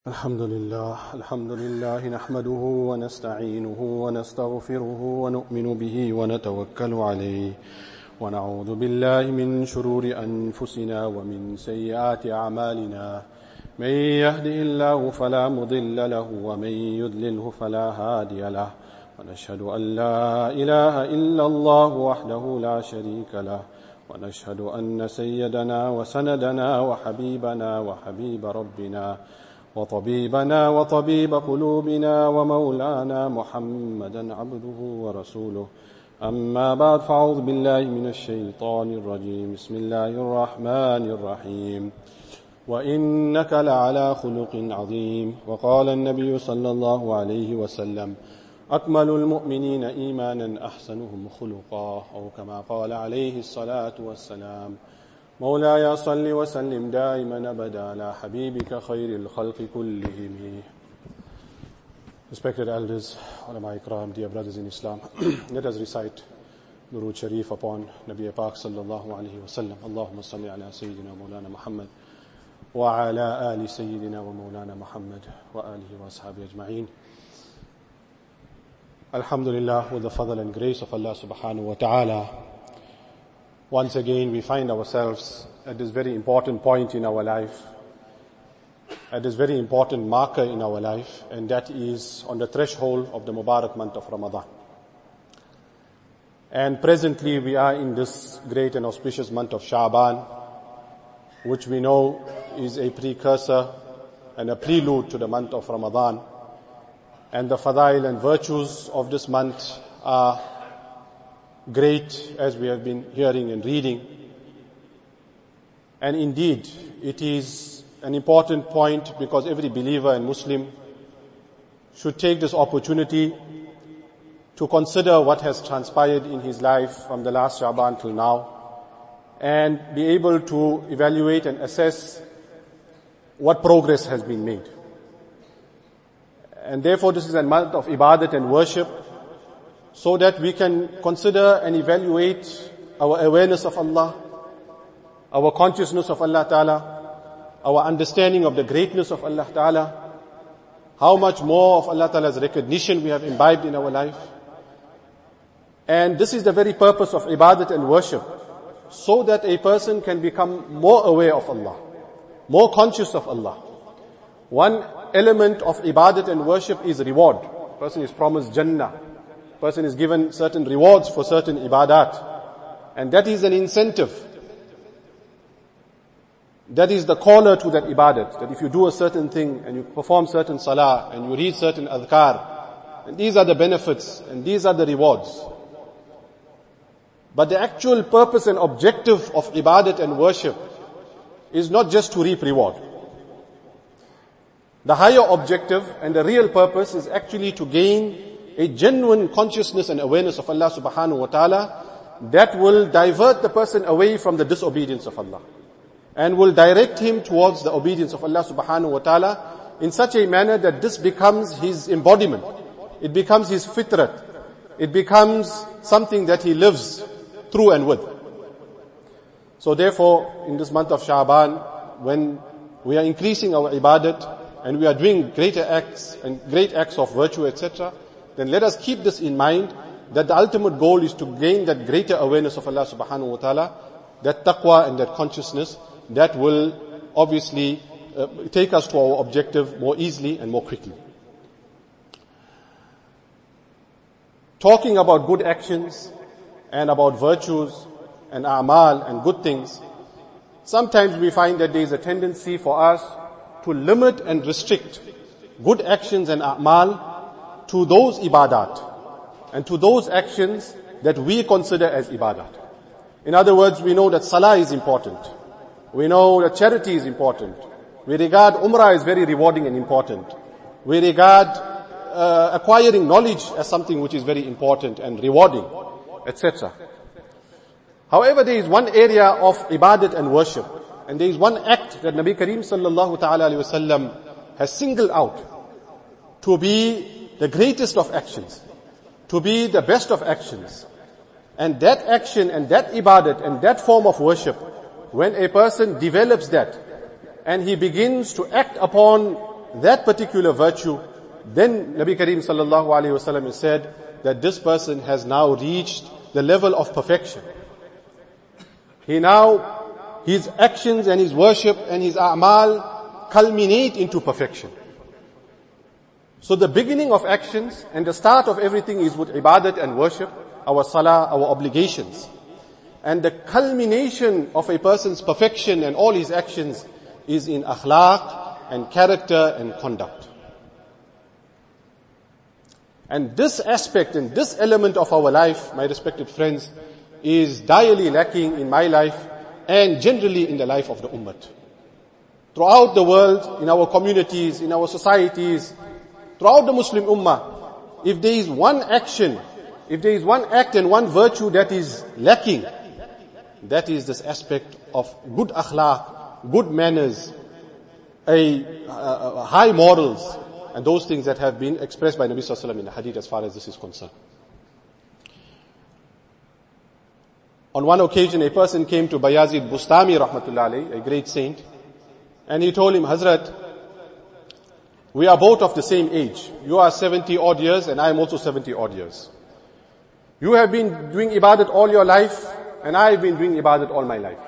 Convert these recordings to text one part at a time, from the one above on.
الحمد لله نحمده ونستعينه ونستغفره ونؤمن به ونتوكل عليه ونعوذ بالله من شرور أنفسنا ومن سيئات أعمالنا من يهده الله فلا مضل له ومن يضلله فلا هادي له ونشهد أن لا إله إلا الله وحده لا شريك له ونشهد أن سيدنا وسندنا وحبيبنا وحبيب ربنا وطبيبنا وطبيب قلوبنا ومولانا محمدا عبده ورسوله أما بعد فأعوذ بالله من الشيطان الرجيم بسم الله الرحمن الرحيم وإنك لعلى خلق عظيم وقال النبي صلى الله عليه وسلم أكمل المؤمنين إيمانا أحسنهم خلقا أو كما قال عليه الصلاة والسلام مولاي صل وسلم دائما أبدا على حبيبك خير الخلق كلهم. Respected elders, ulama ikram, dear brothers in Islam, let us recite Durood Sharif upon Nabi Pak sallallahu alayhi wa sallam. Allahumma salli ala Sayyidina Mawlana Muhammad wa ala ali Sayyidina wa Mawlana Muhammad wa alihi wa ashabi ajma'een. Alhamdulillah, with the fadl and grace of Allah subhanahu wa ta'ala, once again we find ourselves at this very important point in our life, at this very important marker in our life, and that is on the threshold of the Mubarak month of Ramadan. And presently we are in this great and auspicious month of Sha'ban, which we know is a precursor and a prelude to the month of Ramadan. And the fadail and virtues of this month are great, as we have been hearing and reading. And indeed, it is an important point because every believer and Muslim should take this opportunity to consider what has transpired in his life from the last Sha'ban till now and be able to evaluate and assess what progress has been made. And therefore, this is a month of ibadat and worship, so that we can consider and evaluate our awareness of Allah, our consciousness of Allah Ta'ala, our understanding of the greatness of Allah Ta'ala, how much more of Allah Ta'ala's recognition we have imbibed in our life. And this is the very purpose of ibadat and worship, so that a person can become more aware of Allah, more conscious of Allah. One element of ibadat and worship is reward. Person is promised Jannah. Person is given certain rewards for certain ibadat. And that is an incentive. That is the caller to that ibadat. That if you do a certain thing and you perform certain salah and you read certain adhkar, and these are the benefits and these are the rewards. But the actual purpose and objective of ibadat and worship is not just to reap reward. The higher objective and the real purpose is actually to gain a genuine consciousness and awareness of Allah subhanahu wa ta'ala that will divert the person away from the disobedience of Allah and will direct him towards the obedience of Allah subhanahu wa ta'ala in such a manner that this becomes his embodiment. It becomes his fitrat. It becomes something that he lives through and with. So therefore, in this month of Sha'ban, when we are increasing our ibadat and we are doing greater acts and great acts of virtue, etc., then let us keep this in mind, that the ultimate goal is to gain that greater awareness of Allah subhanahu wa ta'ala, that taqwa and that consciousness that will obviously take us to our objective more easily and more quickly. Talking about good actions and about virtues and a'mal and good things, sometimes we find that there is a tendency for us to limit and restrict good actions and a'mal to those ibadat and to those actions that we consider as ibadat. In other words, we know that salah is important. We know that charity is important. We regard umrah as very rewarding and important. We regard acquiring knowledge as something which is very important and rewarding, etc. However, there is one area of ibadat and worship, and there is one act that Nabi Kareem sallallahu ta'ala alayhi wa sallam has singled out to be the greatest of actions, to be the best of actions. And that action and that ibadat and that form of worship, when a person develops that and he begins to act upon that particular virtue, then Nabi Kareem sallallahu alayhi wasallam has said that this person has now reached the level of perfection. His actions and his worship and his a'mal culminate into perfection. So the beginning of actions and the start of everything is with ibadat and worship, our salah, our obligations. And the culmination of a person's perfection and all his actions is in akhlaq and character and conduct. And this aspect and this element of our life, my respected friends, is direly lacking in my life and generally in the life of the ummah. Throughout the world, in our communities, in our societies, throughout the Muslim ummah, if there is one action, if there is one act and one virtue that is lacking, that is this aspect of good akhlaq, good manners, high morals, and those things that have been expressed by Nabi sallallahu alaihi wasallam in the hadith as far as this is concerned. On one occasion, a person came to Bayazid Bustami rahmatullah alayhi, a great saint, and he told him, Hazrat, we are both of the same age. You are 70 odd years and I am also 70 odd years. You have been doing ibadat all your life and I have been doing ibadat all my life.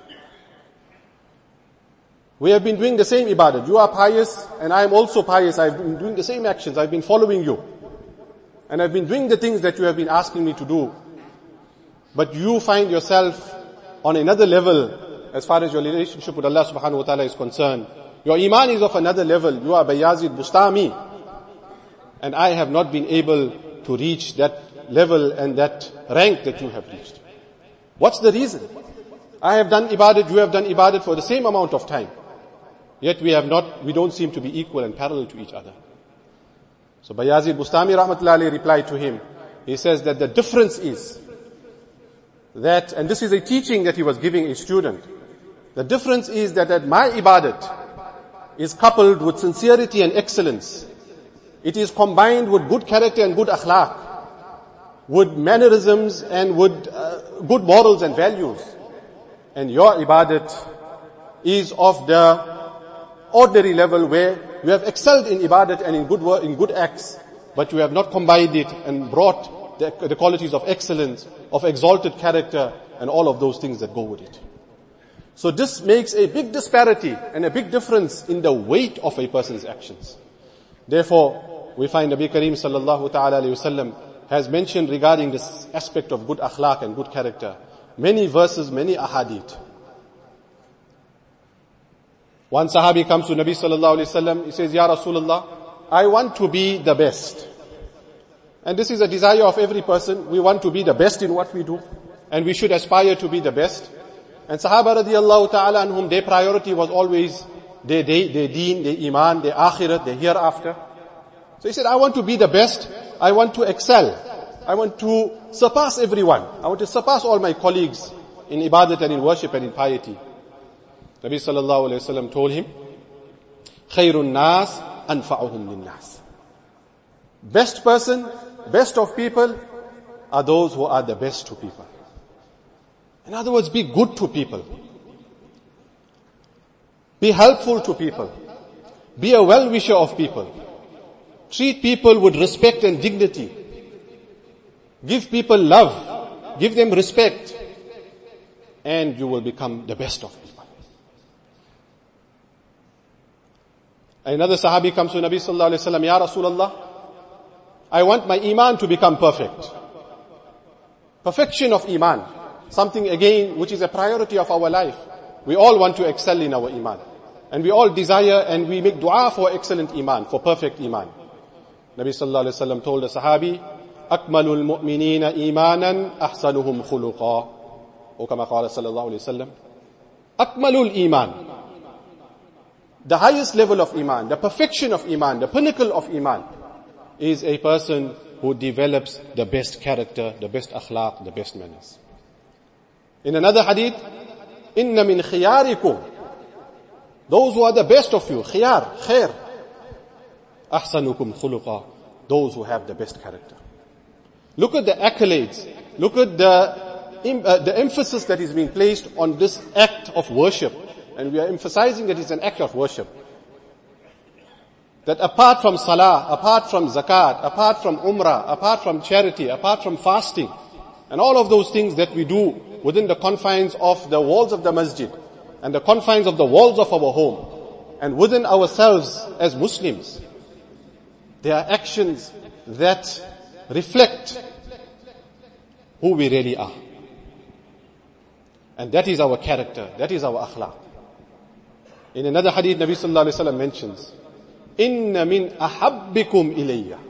We have been doing the same ibadat. You are pious and I am also pious. I have been doing the same actions. I have been following you. And I have been doing the things that you have been asking me to do. But you find yourself on another level as far as your relationship with Allah subhanahu wa ta'ala is concerned. Your iman is of another level. You are Bayazid Bustami. And I have not been able to reach that level and that rank that you have reached. What's the reason? I have done ibadat, you have done ibadat for the same amount of time. Yet we don't seem to be equal and parallel to each other. So Bayazid Bustami rahmatullahi alayhi replied to him. He says that the difference is that, and this is a teaching that he was giving a student, the difference is that my ibadat is coupled with sincerity and excellence. It is combined with good character and good akhlaq, with mannerisms and with good morals and values. And your ibadat is of the ordinary level where you have excelled in ibadat and in good acts, but you have not combined it and brought the qualities of excellence, of exalted character, and all of those things that go with it. So this makes a big disparity and a big difference in the weight of a person's actions. Therefore, we find Nabi Kareem sallallahu ta'ala alayhi wasallam has mentioned regarding this aspect of good akhlaq and good character many verses, many ahadith. One sahabi comes to Nabi sallallahu alayhi wasallam, he says, Ya Rasulullah, I want to be the best. And this is a desire of every person. We want to be the best in what we do, and we should aspire to be the best. And Sahaba radiyallahu ta'ala anhum, their priority was always their deen, their iman, their akhirat, their hereafter. So he said, I want to be the best. I want to excel. I want to surpass everyone. I want to surpass all my colleagues in ibadat and in worship and in piety. Nabi sallallahu alayhi wasallam told him, Khairun nas anfa'uhum lin nas. Best person, best of people are those who are the best to people. In other words, be good to people. Be helpful to people. Be a well-wisher of people. Treat people with respect and dignity. Give people love. Give them respect. And you will become the best of people. Another sahabi comes to Nabi sallallahu alayhi wa sallam, Ya Rasulullah, I want my iman to become perfect. Perfection of iman. Something again which is a priority of our life. We all want to excel in our iman. And we all desire and we make dua for excellent iman, for perfect iman. Nabi sallallahu alayhi wa sallam told the sahabi, Akmalul mu'minina imanan ahsanuhum khuluqa. Or kama qala sallallahu alayhi wa sallam. Akmalul iman. The highest level of iman, the perfection of iman, the pinnacle of iman is a person who develops the best character, the best akhlaq, the best manners. In another hadith, Inna min khiyarikum, those who are the best of you, khiyar, khair, ahsanukum khuluqa, those who have the best character. Look at the accolades, look at the emphasis that is being placed on this act of worship, and we are emphasizing that it's an act of worship. that apart from salah, apart from zakat, apart from umrah, apart from charity, apart from fasting, and all of those things that we do within the confines of the walls of the masjid, and the confines of the walls of our home, and within ourselves as Muslims, there are actions that reflect who we really are. And that is our character, that is our akhlaq. In another hadith, Nabi sallallahu alayhi wa sallam mentions, Inna min ahabbikum ilayya.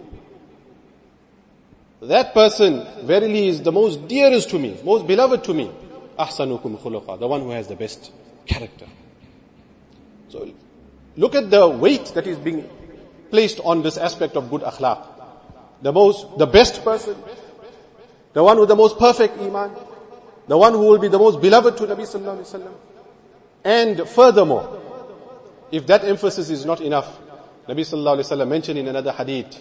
That person verily is the most dearest to me, most beloved to me. Ahsanukum khuluqa, the one who has the best character. So look at the weight that is being placed on this aspect of good akhlaq. The best person, the one with the most perfect iman, the one who will be the most beloved to Nabi sallallahu alayhi wa sallam. And furthermore, if that emphasis is not enough, Nabi sallallahu alayhi wa sallam mentioned in another hadith,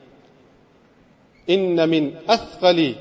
Inna min athqali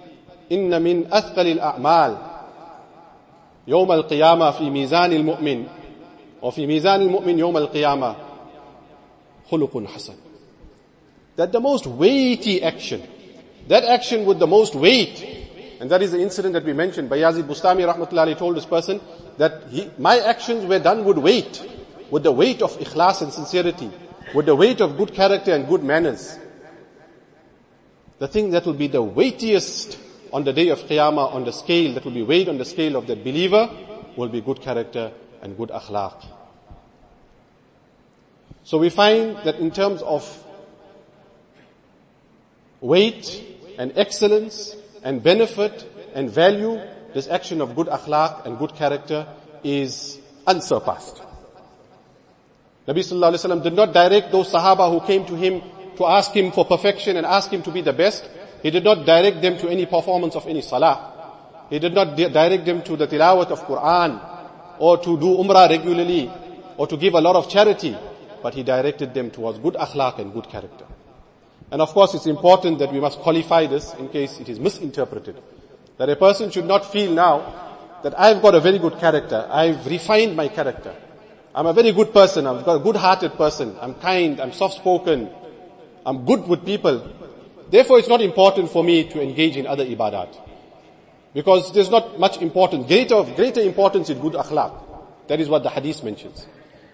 al-a'mal يوم القيامة في ميزان المؤمن وفي ميزان المؤمن يوم القيامة خلق حسن. That the most weighty action, that action with the most weight, and that is the incident that we mentioned. Bayazid Bustami rahmatullahi told this person that my actions were done with weight, with the weight of ikhlas and sincerity, with the weight of good character and good manners. The thing that will be the weightiest on the day of Qiyamah, on the scale, that will be weighed on the scale of that believer, will be good character and good akhlaq. So we find that in terms of weight and excellence and benefit and value, this action of good akhlaq and good character is unsurpassed. Nabi sallallahu alayhi wa sallam did not direct those sahaba who came to him to ask him for perfection and ask him to be the best. He did not direct them to any performance of any salah. He did not direct them to the tilawat of Quran, or to do umrah regularly, or to give a lot of charity. But he directed them towards good akhlaq and good character. And of course it's important that we must qualify this in case it is misinterpreted. That a person should not feel now that I've got a very good character, I've refined my character, I'm a very good person, I've got a good-hearted person, I'm kind, I'm soft-spoken, I'm good with people. Therefore it's not important for me to engage in other ibadat. Because there's not much importance, greater importance in good akhlaq. That is what the hadith mentions.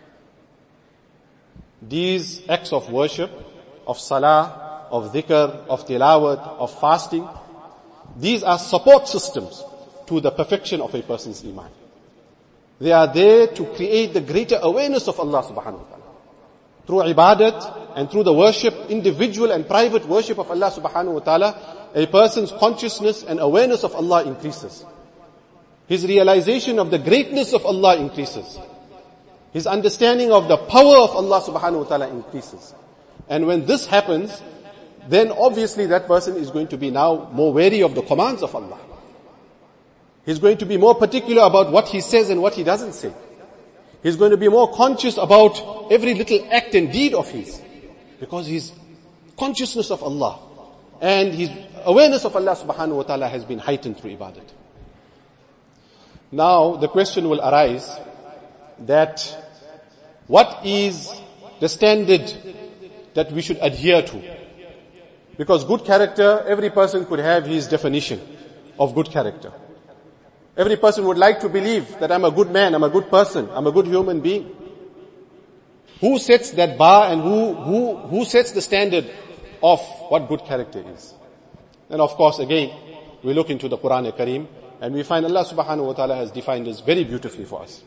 These acts of worship, of salah, of dhikr, of tilawat, of fasting, these are support systems to the perfection of a person's iman. They are there to create the greater awareness of Allah subhanahu wa ta'ala. Through ibadat and through the worship, individual and private worship of Allah subhanahu wa ta'ala, a person's consciousness and awareness of Allah increases. His realization of the greatness of Allah increases. His understanding of the power of Allah subhanahu wa ta'ala increases. And when this happens, then obviously that person is going to be now more wary of the commands of Allah. He's going to be more particular about what he says and what he doesn't say. He's going to be more conscious about every little act and deed of his. Because his consciousness of Allah and his awareness of Allah subhanahu wa ta'ala has been heightened through ibadat. Now the question will arise that what is the standard that we should adhere to? Because good character, every person could have his definition of good character. Every person would like to believe that I'm a good man, I'm a good person, I'm a good human being. Who sets that bar and who sets the standard of what good character is? And of course again, we look into the Quran Kareem and we find Allah subhanahu wa ta'ala has defined this very beautifully for us.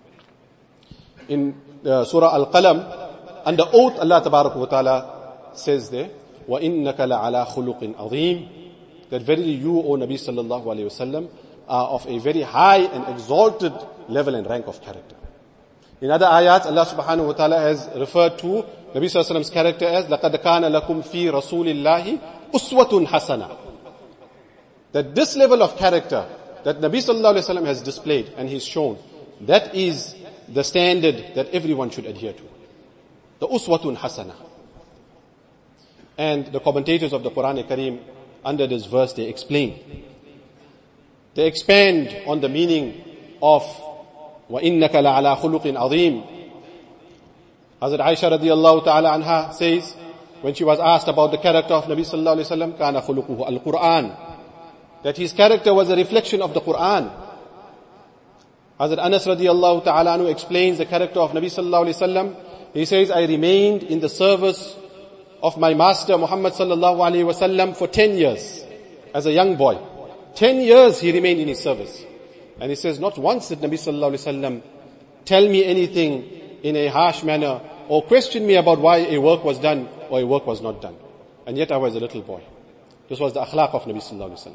In Surah Al-Qalam, under oath Allah tabarak wa ta'ala says there, وَإِنَّكَ لَعَلَى خُلُقٍ عَظِيمٍ, that verily you, O Nabi sallallahu alayhi wa sallam, are of a very high and exalted level and rank of character. In other ayats, Allah subhanahu wa ta'ala has referred to Nabi sallallahu alayhi wa sallam's character as لَقَدْ كَانَ لَكُمْ فِي رَسُولِ اللَّهِ أُسْوَةٌ حَسَنَةٌ. That this level of character that Nabi sallallahu alayhi wa sallam has displayed and he's shown, that is the standard that everyone should adhere to. The uswatun hasana. And the commentators of the Quran Kareem, under this verse, they explain. They expand on the meaning of وَإِنَّكَ لَعَلَى خُلُقٍ عَظِيمٍ. Hazrat Aisha radiallahu ta'ala anha says, when she was asked about the character of Nabi sallallahu alayhi wa sallam, kana khuluquhu al-Qur'an, that his character was a reflection of the Qur'an. Hazrat Anas radiallahu ta'ala anhu explains the character of Nabi sallallahu alayhi wa sallam. He says, I remained in the service of my master Muhammad sallallahu alayhi wa sallam for 10 years as a young boy. 10 years he remained in his service. And he says, not once did Nabi sallallahu alayhi wa sallam tell me anything in a harsh manner or question me about why a work was done or a work was not done. And yet I was a little boy. This was the akhlaq of Nabi sallallahu alayhi wa sallam.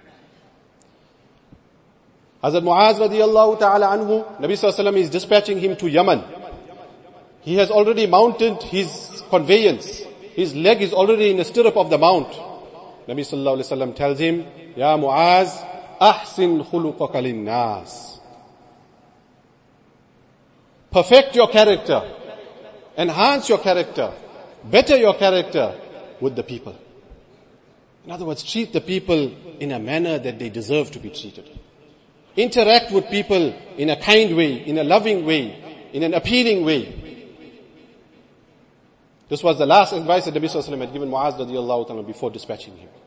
Hazrat Muaz radiallahu ta'ala anhu, Nabi sallallahu alayhi wa sallam is dispatching him to Yemen. He has already mounted his conveyance. His leg is already in the stirrup of the mount. Nabi sallallahu alayhi wa sallam tells him, Ya Muaz, ahsin khuluqaka linnas. Perfect your character. Enhance your character. Better your character with the people. In other words, treat the people in a manner that they deserve to be treated. Interact with people in a kind way, in a loving way, in an appealing way. This was the last advice that Nabi sallallahu alayhi wa sallam had given Muaz radiallahu ta'ala before dispatching him.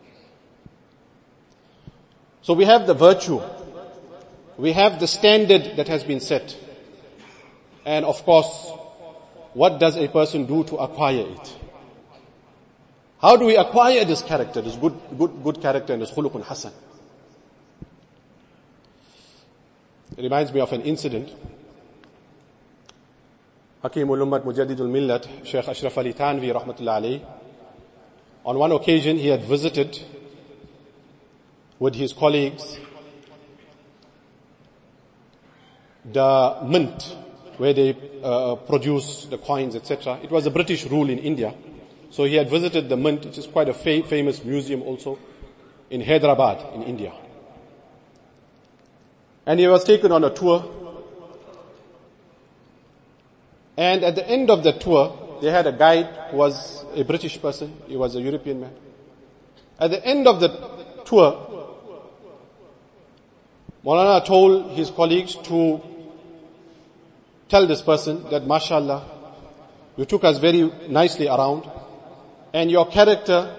So we have the virtue. We have the standard that has been set. And of course, what does a person do to acquire it? How do we acquire this character, this good character and this khuluqun hasan? It reminds me of an incident. Hakimul Ummat Mujaddidul Millat, Shaykh Ashraf Ali Thanvi rahmatullah alayhi. On one occasion he had visited with his colleagues the mint where they produce the coins, etc. It was a British rule in India. So he had visited the mint, which is quite a famous museum also in Hyderabad in India. And he was taken on a tour. And at the end of the tour, they had a guide who was a British person. He was a European man. At the end of the tour, Maulana told his colleagues to tell this person that, mashallah, you took us very nicely around and your character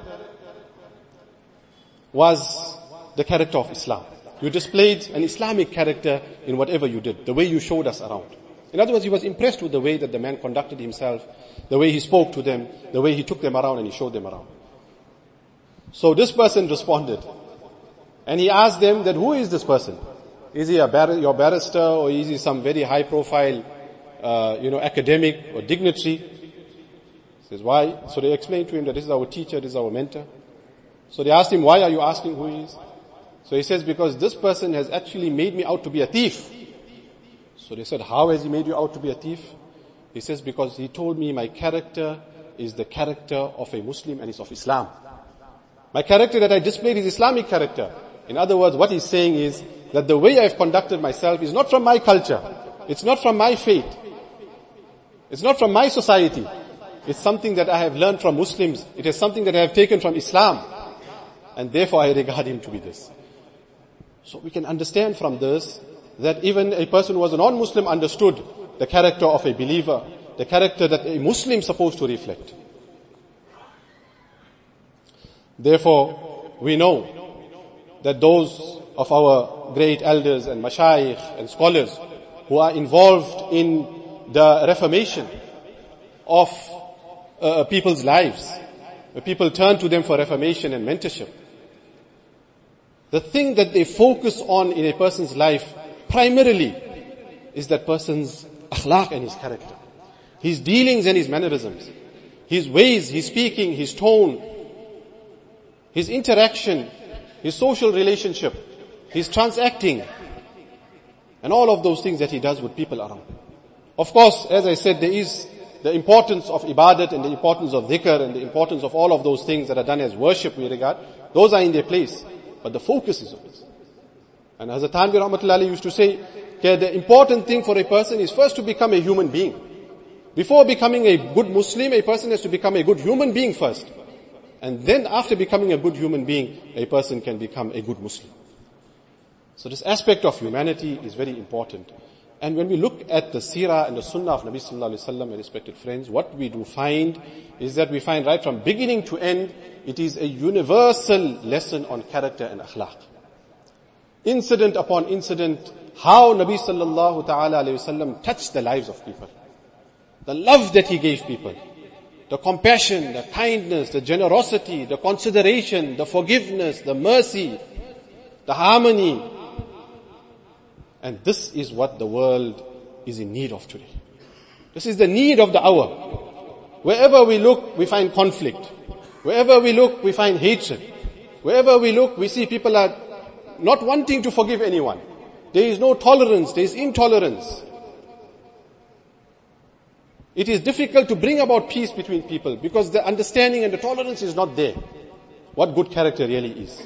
was the character of Islam. You displayed an Islamic character in whatever you did, the way you showed us around. In other words, he was impressed with the way that the man conducted himself, the way he spoke to them, the way he took them around and he showed them around. So this person responded. And he asked them that, who is this person? Is he your barrister or is he some very high profile, academic or dignitary? He says, why? So they explained to him that this is our teacher, this is our mentor. So they asked him, why are you asking who he is? So he says, because this person has actually made me out to be a thief. So they said, how has he made you out to be a thief? He says, because he told me my character is the character of a Muslim and it's of Islam. My character that I displayed is Islamic character. In other words, what he's saying is that the way I've conducted myself is not from my culture. It's not from my faith. It's not from my society. It's something that I have learned from Muslims. It is something that I have taken from Islam. And therefore I regard him to be this. So we can understand from this that even a person who was a non-Muslim understood the character of a believer, the character that a Muslim is supposed to reflect. Therefore, we know that those of our great elders and mashayikh and scholars who are involved in the reformation of people's lives, where people turn to them for reformation and mentorship, the thing that they focus on in a person's life primarily is that person's akhlaq and his character, his dealings and his mannerisms, his ways, his speaking, his tone, his interaction, his social relationship, his transacting, and all of those things that he does with people around. Of course, as I said, there is the importance of ibadat and the importance of dhikr and the importance of all of those things that are done as worship we regard. Those are in their place. But the focus is on this. And Hazrat Thanvi rahmatullahi used to say, the important thing for a person is first to become a human being. Before becoming a good Muslim, a person has to become a good human being first. And then after becoming a good human being, a person can become a good Muslim. So this aspect of humanity is very important. And when we look at the seerah and the sunnah of Nabi sallallahu alaihi wasallam, respected friends, what we do find is that we find right from beginning to end, it is a universal lesson on character and akhlaq. Incident upon incident, how Nabi sallallahu ta'ala alayhi wasallam touched the lives of people. The love that he gave people. The compassion, the kindness, the generosity, the consideration, the forgiveness, the mercy, the harmony. And this is what the world is in need of today. This is the need of the hour. Wherever we look, we find conflict. Wherever we look, we find hatred. Wherever we look, we see people are not wanting to forgive anyone. There is no tolerance, there is intolerance. It is difficult to bring about peace between people because the understanding and the tolerance is not there. What good character really is.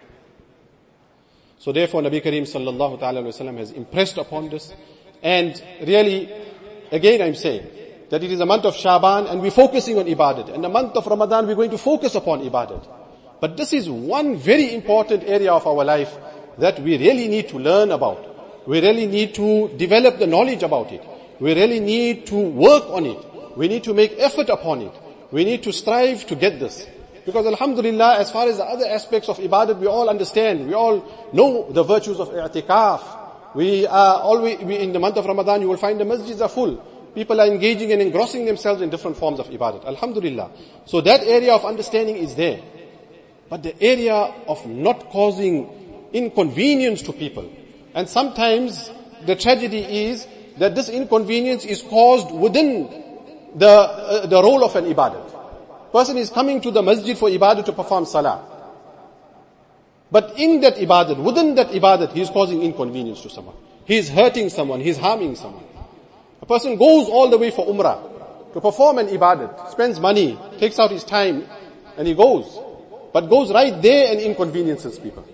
So therefore Nabi Kareem sallallahu ta'ala wa sallam has impressed upon this. And really, again I'm saying, that it is a month of Shaban and we're focusing on ibadat. And the month of Ramadan we're going to focus upon ibadat. But this is one very important area of our life that we really need to learn about. We really need to develop the knowledge about it. We really need to work on it. We need to make effort upon it. We need to strive to get this. Because alhamdulillah, as far as the other aspects of ibadat, we all understand. We all know the virtues of i'tikaf. We are always, in the month of Ramadan, you will find the masjids are full. People are engaging and engrossing themselves in different forms of ibadat. Alhamdulillah. So that area of understanding is there. But the area of not causing inconvenience to people. And sometimes the tragedy is that this inconvenience is caused within the role of an ibadat. Person is coming to the masjid for ibadat to perform salah. But in that ibadat, within that ibadat, he is causing inconvenience to someone. He is hurting someone, he is harming someone. A person goes all the way for umrah to perform an ibadat, spends money, takes out his time, and he goes. But goes right there and inconveniences people.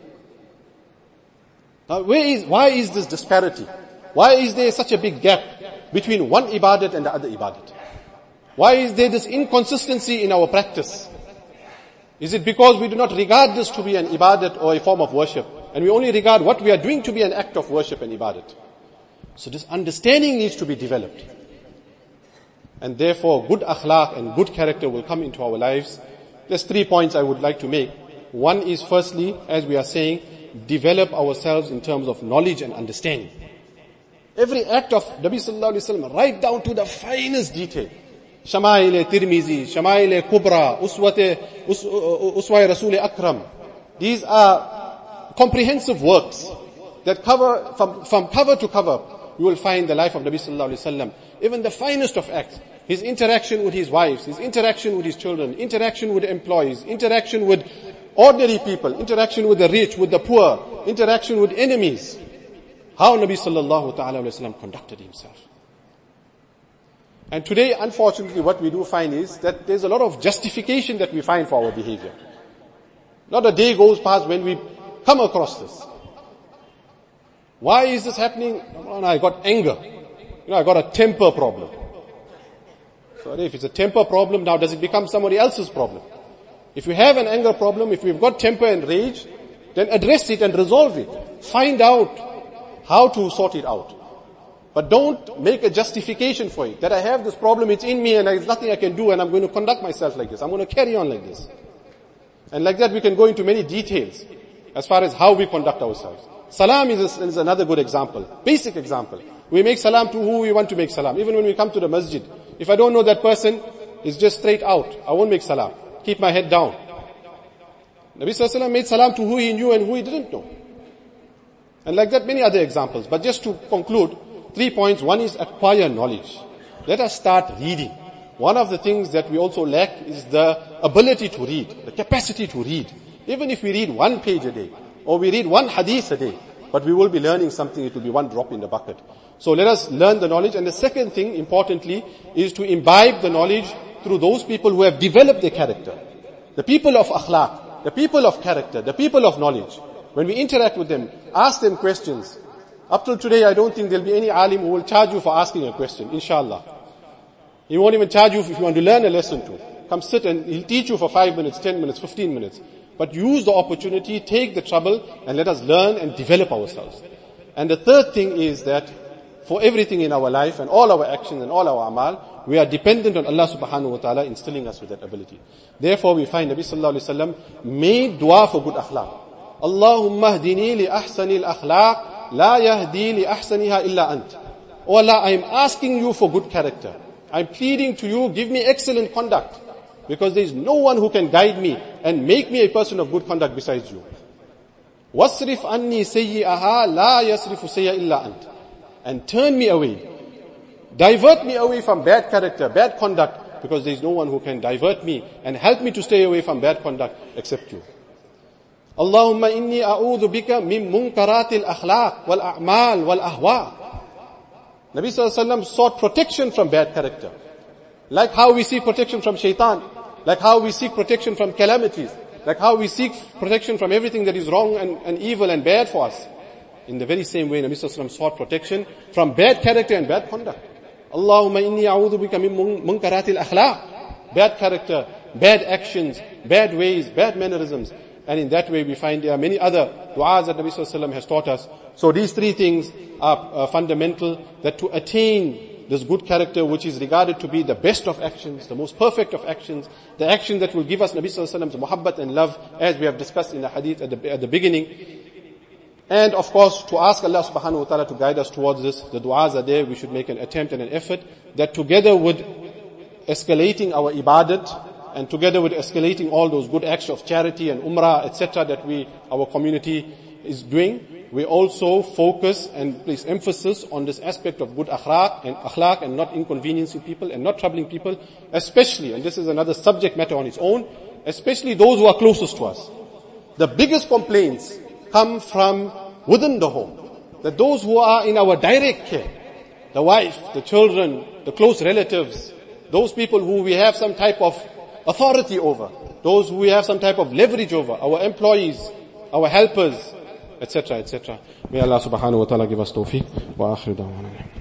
Now why is this disparity? Why is there such a big gap between one ibadat and the other ibadat? Why is there this inconsistency in our practice? Is it because we do not regard this to be an ibadat or a form of worship, and we only regard what we are doing to be an act of worship and ibadat? So this understanding needs to be developed. And therefore good akhlaq and good character will come into our lives. There's 3 points I would like to make. One is firstly, as we are saying, develop ourselves in terms of knowledge and understanding. Every act of Nabi sallallahu alaihi wasallam, right down to the finest detail. Shama'il Tirmizi, Shama'il Kubra, Uswa Rasul Akram. These are comprehensive works that cover, from cover to cover, you will find the life of Nabi sallallahu alaihi wasallam. Even the finest of acts. His interaction with his wives, his interaction with his children, interaction with employees, interaction with ordinary people, interaction with the rich, with the poor, interaction with enemies. How Nabi sallallahu ta'ala wa sallam conducted himself. And today, unfortunately, what we do find is that there's a lot of justification that we find for our behavior. Not a day goes past when we come across this. Why is this happening? I got anger. I got a temper problem. Sorry, if it's a temper problem, now does it become somebody else's problem? If you have an anger problem, if you've got temper and rage, then address it and resolve it. Find out how to sort it out. But don't make a justification for it. That I have this problem, it's in me and there's nothing I can do and I'm going to conduct myself like this. I'm going to carry on like this. And like that we can go into many details as far as how we conduct ourselves. Salam is another good example. Basic example. We make salam to who we want to make salam. Even when we come to the masjid. If I don't know that person, it's just straight out. I won't make salam. Keep my head down. Nabi sallallahu alaihi wasallam made salam to who he knew and who he didn't know. And like that many other examples. But just to conclude, 3 points. One is acquire knowledge. Let us start reading. One of the things that we also lack is the ability to read, the capacity to read. Even if we read 1 page a day, or we read 1 hadith a day, but we will be learning something, it will be one drop in the bucket. So let us learn the knowledge. And the second thing, importantly, is to imbibe the knowledge through those people who have developed their character. The people of akhlaq, the people of character, the people of knowledge. When we interact with them, ask them questions. Up till today, I don't think there'll be any alim who will charge you for asking a question, inshallah. He won't even charge you if you want to learn a lesson to. Come sit and he'll teach you for 5 minutes, 10 minutes, 15 minutes. But use the opportunity, take the trouble, and let us learn and develop ourselves. And the third thing is that for everything in our life and all our actions and all our amal, we are dependent on Allah subhanahu wa ta'ala instilling us with that ability. Therefore we find Nabi sallallahu alayhi wa sallam made dua for good akhlaq. Allahumma hdini li ahsani al-akhlaq, la yahdi li ahsaniha illa ant. Oh Allah, I am asking you for good character. I am pleading to you, give me excellent conduct. Because there is no one who can guide me and make me a person of good conduct besides you. Wasrif anni sayyi'aha la yasrifu sayya illa ant. And turn me away. Divert me away from bad character, bad conduct, because there is no one who can divert me and help me to stay away from bad conduct except you. Allahumma inni a'udhu bika min munkaratil akhlaq wal a'mal wal ahwa. Nabi sallallahu alaihi wasallam sought protection from bad character. Like how we seek protection from shaitan. Like how we seek protection from calamities. Like how we seek protection from everything that is wrong and evil and bad for us. In the very same way, Nabi sallallahu alaihi wasallam sought protection from bad character and bad conduct. Allahumma inni a'udhu bika min munkaratil akhlaq. Bad character, bad actions, bad ways, bad mannerisms. And in that way we find there are many other du'as that Nabi sallallahu alaihi wasallam has taught us. So these three things are fundamental, that to attain this good character, which is regarded to be the best of actions, the most perfect of actions, the action that will give us Nabi sallallahu alaihi wasallam's muhabbat and love, as we have discussed in the hadith at the beginning. And of course, to ask Allah subhanahu wa ta'ala to guide us towards this, the du'as are there, we should make an attempt and an effort, that together with escalating our ibadat, and together with escalating all those good acts of charity and umrah, etc., that our community is doing, we also focus and place emphasis on this aspect of good akhlaq and not inconveniencing people and not troubling people, especially, and this is another subject matter on its own, especially those who are closest to us. The biggest complaints come from within the home. That those who are in our direct care, the wife, the children, the close relatives, those people who we have some type of authority over, those who we have some type of leverage over, our employees, our helpers, etc., etc. May Allah subhanahu wa ta'ala give us tawfiq wa akhiru da'wana.